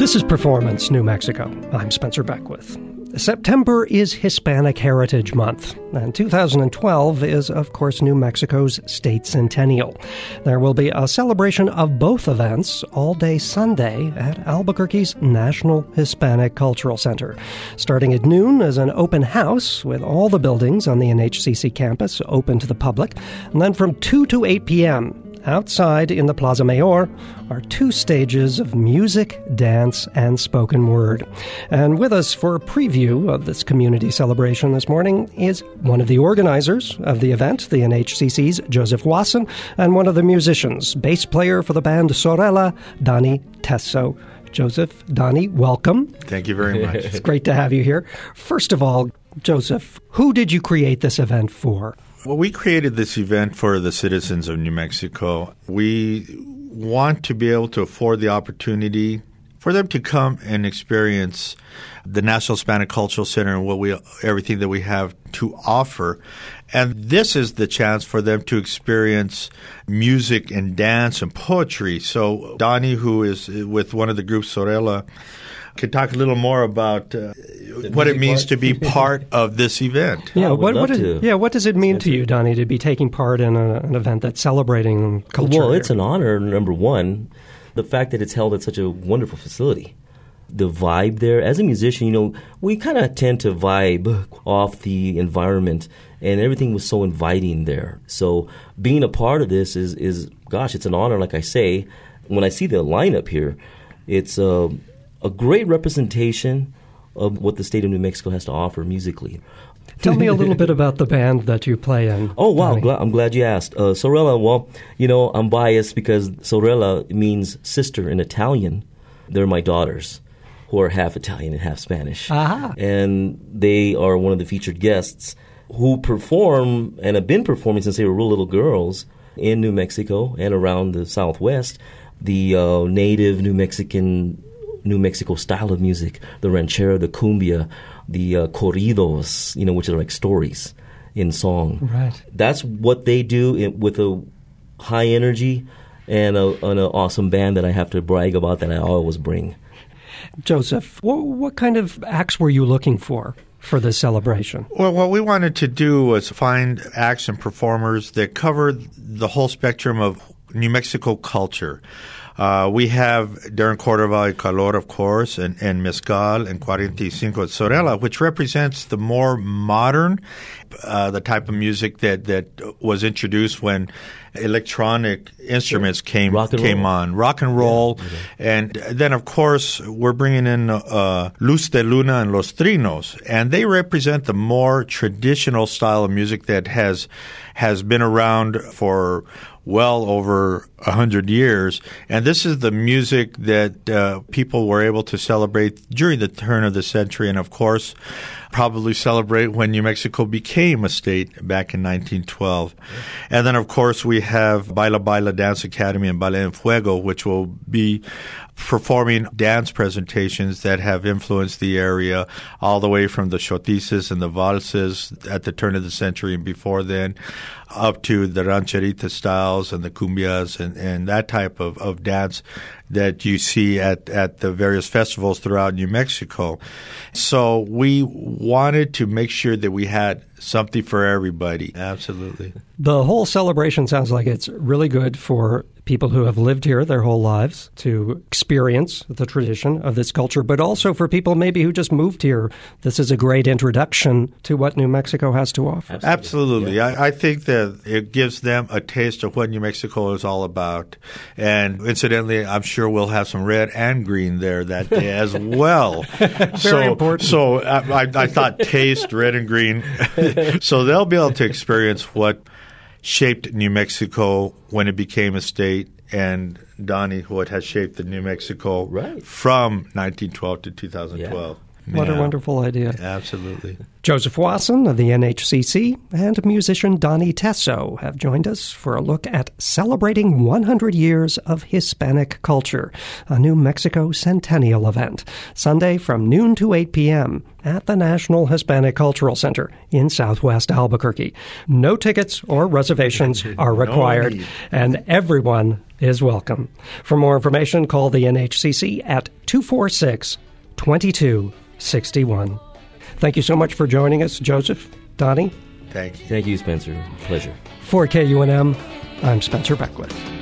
This is Performance New Mexico. I'm Spencer Beckwith. September is Hispanic Heritage Month, and 2012 is, of course, New Mexico's state centennial. There will be a celebration of both events all day Sunday at Albuquerque's National Hispanic Cultural Center. Starting at noon is an open house with all the buildings on the NHCC campus open to the public, and then from 2 to 8 p.m., outside in the Plaza Mayor are 2 stages of music, dance, and spoken word. And with us for a preview of this community celebration this morning is one of the organizers of the event, the NHCC's Joseph Wasson, and one of the musicians, bass player for the band Sorella, Donnie Tesso. Joseph, Donnie, welcome. Thank you very much. It's great to have you here. First of all, Joseph, who did you create this event for? Well, we created this event for the citizens of New Mexico. We want to be able to afford the opportunity for them to come and experience the National Hispanic Cultural Center and everything that we have to offer. And this is the chance for them to experience music and dance and poetry. So Donnie, who is with one of the groups, Sorella, can talk a little more about what it means to be part of this event. Yeah, what does it mean to you, Donnie, to be taking part in an event that's celebrating culture? Well, it's an honor, number one. The fact that it's held at such a wonderful facility. The vibe there, as a musician, we kind of tend to vibe off the environment, and everything was so inviting there. So being a part of this is it's an honor, like I say. When I see the lineup here, it's a great representation of what the state of New Mexico has to offer musically. Tell me a little bit about the band that you play in. Oh, wow. I'm glad you asked. Sorella, well, I'm biased because Sorella means sister in Italian. They're my daughters, who are half Italian and half Spanish. Aha. And they are one of the featured guests who perform and have been performing since they were real little girls in New Mexico and around the Southwest, the native New Mexico style of music, the ranchera, the cumbia, the corridos, which are like stories in song. Right. That's what they do with a high energy and an awesome band that I have to brag about that I always bring. Joseph, what kind of acts were you looking for this celebration? Well, what we wanted to do was find acts and performers that cover the whole spectrum of New Mexico culture. We have Darren Cordova y Calor, of course, and Mezcal and 45 at Sorella, which represents the more modern, the type of music that was introduced when electronic instruments came on, rock and roll. Yeah. And then, of course, we're bringing in Luz de Luna and Los Trinos, and they represent the more traditional style of music that has been around for well over 100 years. And this is the music that people were able to celebrate during the turn of the century and, of course, probably celebrate when New Mexico became a state back in 1912. Yeah. And then, of course, we have Baila Baila Dance Academy and Ballet en Fuego, which will be performing dance presentations that have influenced the area all the way from the chotices and the valses at the turn of the century and before then up to the rancherita styles and the cumbias and that type of dance that you see at the various festivals throughout New Mexico. So we wanted to make sure that we had something for everybody. Absolutely. The whole celebration sounds like it's really good for people who have lived here their whole lives to experience the tradition of this culture, but also for people maybe who just moved here. This is a great introduction to what New Mexico has to offer. Absolutely. Yeah. I think that it gives them a taste of what New Mexico is all about. And incidentally, I'm sure we'll have some red and green there that day as well. Very important. So I thought taste, red and green. So they'll be able to experience what shaped New Mexico when it became a state, and Donnie, what has shaped the New Mexico from 1912 to 2012. What a wonderful idea. Absolutely. Joseph Wasson of the NHCC and musician Donnie Tesso have joined us for a look at celebrating 100 years of Hispanic culture, a New Mexico Centennial event, Sunday from noon to 8 p.m. at the National Hispanic Cultural Center in Southwest Albuquerque. No tickets or reservations are required, and everyone is welcome. For more information, call the NHCC at 246-2261. Thank you so much for joining us, Joseph, Donnie. Thank you. Thank you, Spencer. Pleasure. For KUNM, I'm Spencer Beckwith.